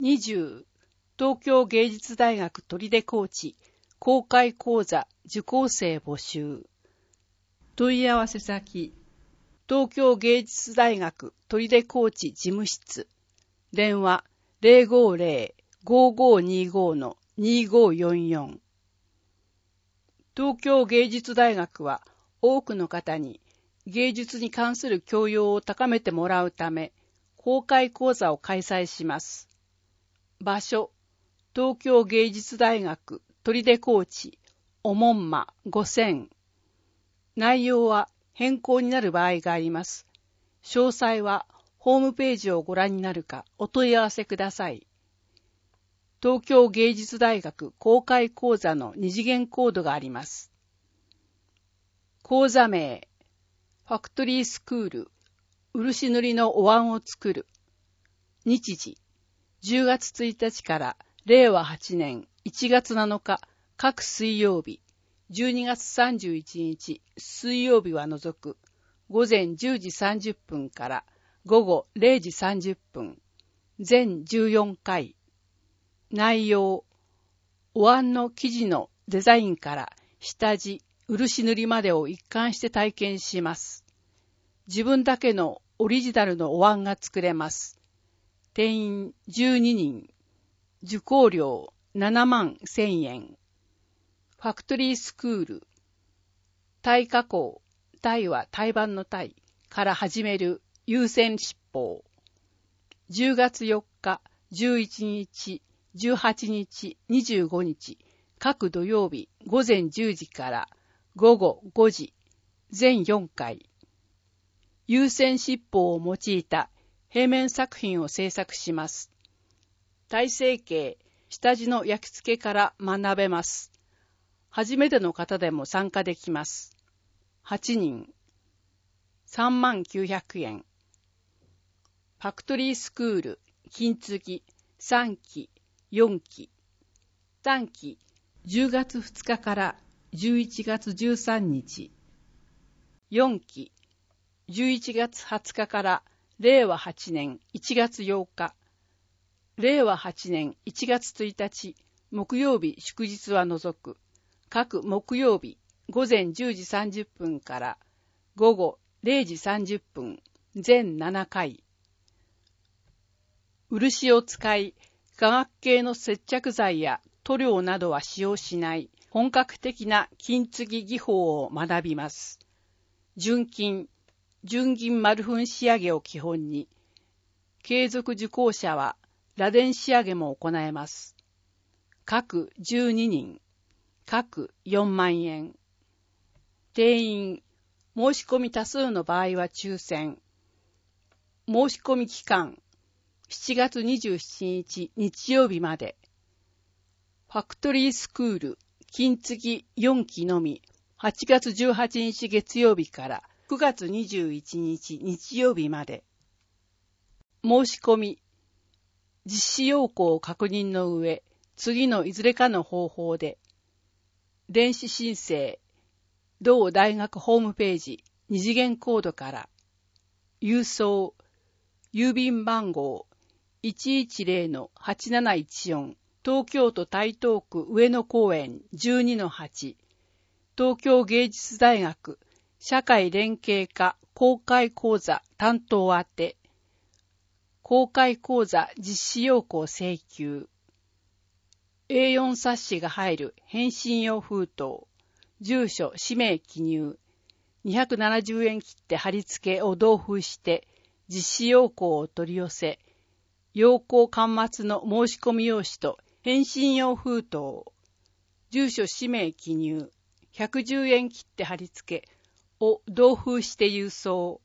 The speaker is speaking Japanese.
20、東京芸術大学取手高知公開講座受講生募集。問い合わせ先、東京芸術大学取手高知事務室、電話050-5525-2544。東京芸術大学は多くの方に芸術に関する教養を高めてもらうため、公開講座を開催します。場所、東京芸術大学取手高知おもんま5000。内容は変更になる場合があります。詳細はホームページをご覧になるかお問い合わせください。東京芸術大学公開講座の二次元コードがあります。講座名、ファクトリースクール、漆塗りのお椀を作る。日時、10月1日から令和8年1月7日各水曜日、12月31日水曜日は除く、午前10時30分から午後0時30分、全14回。内容、お椀の生地のデザインから下地、漆塗りまでを一貫して体験します。自分だけのオリジナルのお椀が作れます。定員12人、受講料7万1000円。ファクトリースクール、タ加工、タは胎盤のタから始める優先執法。10月4日、11日、18日、25日、各土曜日午前10時から午後5時、全4回。優先執法を用いた平面作品を制作します。体成形、下地の焼き付けから学べます。初めての方でも参加できます。8人。39,000円。ファクトリースクール、金継ぎ、3期、4期。短期、10月2日から11月13日。4期、11月20日から令和8年1月8日。令和8年1月1日、木曜日祝日は除く、各木曜日午前10時30分から午後0時30分、全7回。漆を使い、化学系の接着剤や塗料などは使用しない本格的な金継ぎ技法を学びます。純金、純銀丸粉仕上げを基本に、継続受講者は螺鈿仕上げも行えます。各12人、各4万円。定員、申し込み多数の場合は抽選。申し込み期間、7月27日日曜日まで。ファクトリースクール、金継ぎ4期のみ、8月18日月曜日から9月21日日曜日まで。申し込み、実施要項を確認の上、次のいずれかの方法で、電子申請、同大学ホームページ二次元コードから、郵送、郵便番号 110-8714 東京都台東区上野公園 12-8 東京芸術大学社会連携科公開講座担当宛て公開講座実施要項請求 A4 冊子が入る返信用封筒住所氏名記入270円切って貼り付けを同封して実施要項を取り寄せ要項巻末の申し込み用紙と返信用封筒住所氏名記入110円切って貼り付けを同封して郵送